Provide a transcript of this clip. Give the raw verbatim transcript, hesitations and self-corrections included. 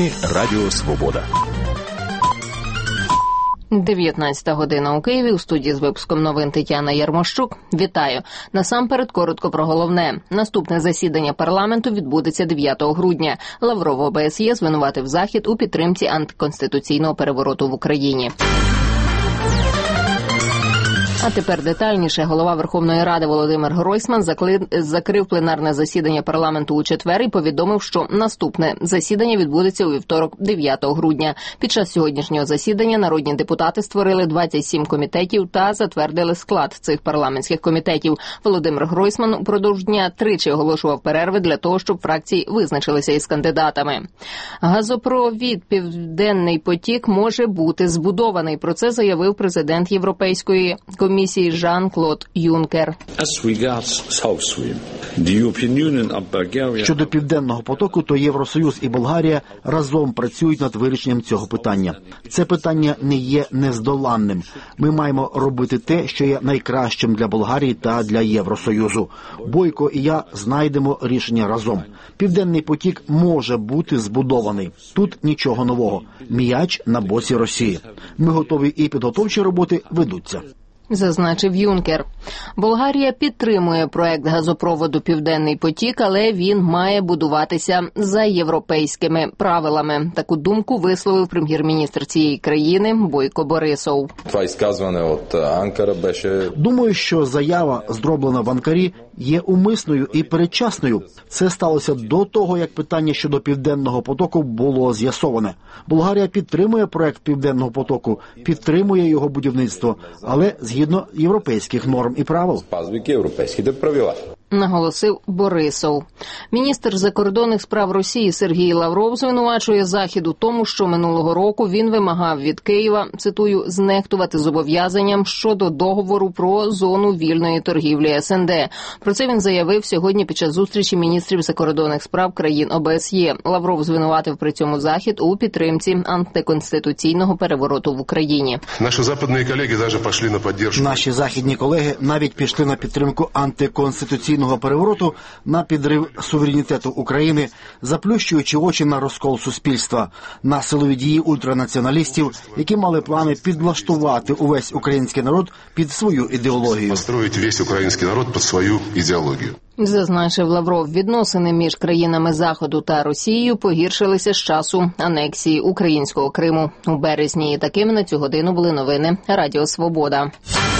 Новини Радіо Свобода. дев'ятнадцята година у Києві. У студії з випуском новин Тетяна Ярмощук. Вітаю. Насамперед коротко про головне. Наступне засідання парламенту відбудеться дев'ятого грудня. Лавров ОБСЄ звинуватив Захід у підтримці антиконституційного перевороту в Україні. А тепер детальніше. Голова Верховної Ради Володимир Гройсман закрив пленарне засідання парламенту у четвер і повідомив, що наступне засідання відбудеться у вівторок, дев'ятого грудня. Під час сьогоднішнього засідання народні депутати створили двадцять сім комітетів та затвердили склад цих парламентських комітетів. Володимир Гройсман упродовж дня тричі оголошував перерви для того, щоб фракції визначилися із кандидатами. Газопровід «Південний потік» може бути збудований. Про це заявив президент Європейської комісії комісії Жан-Клод Юнкер. Щодо Південного потоку, то Євросоюз і Болгарія разом працюють над вирішенням цього питання. Це питання не є нездоланним. Ми маємо робити те, що є найкращим для Болгарії та для Євросоюзу. Бойко і я знайдемо рішення разом. Південний потік може бути збудований. Тут нічого нового. М'яч на боці Росії. Ми готові і підготовчі роботи ведуться. Зазначив Юнкер. Болгарія підтримує проект газопроводу «Південний потік», але він має будуватися за європейськими правилами. Таку думку висловив прем'єр-міністр цієї країни Бойко Борисов. Думаю, що заява, зроблена в Анкарі, є умисною і передчасною. Це сталося до того, як питання щодо Південного потоку було з'ясоване. Болгарія підтримує проект Південного потоку, підтримує його будівництво, але згідно європейських норм і правил. Наголосив Борисов. Міністр закордонних справ Росії Сергій Лавров звинувачує Захід у тому, що минулого року він вимагав від Києва, цитую, знехтувати зобов'язанням щодо договору про зону вільної торгівлі ес ен де. Про це він заявив сьогодні під час зустрічі міністрів закордонних справ країн о бе ес є. Лавров звинуватив при цьому Захід у підтримці антиконституційного перевороту в Україні. Наші західні колеги навіть пішли на підтримку. Наші західні колеги навіть пішли на підтримку антиконституційного перевороту, на підрив суверенітету України, заплющуючи очі на розкол суспільства, на силові дії ультранаціоналістів, які мали плани підлаштувати увесь український народ під свою ідеологію. Построїти весь український народ під свою ідеологію. Зазначив Лавров, відносини між країнами Заходу та Росією погіршилися з часу анексії українського Криму у березні. І такими на цю годину були новини Радіо Свобода.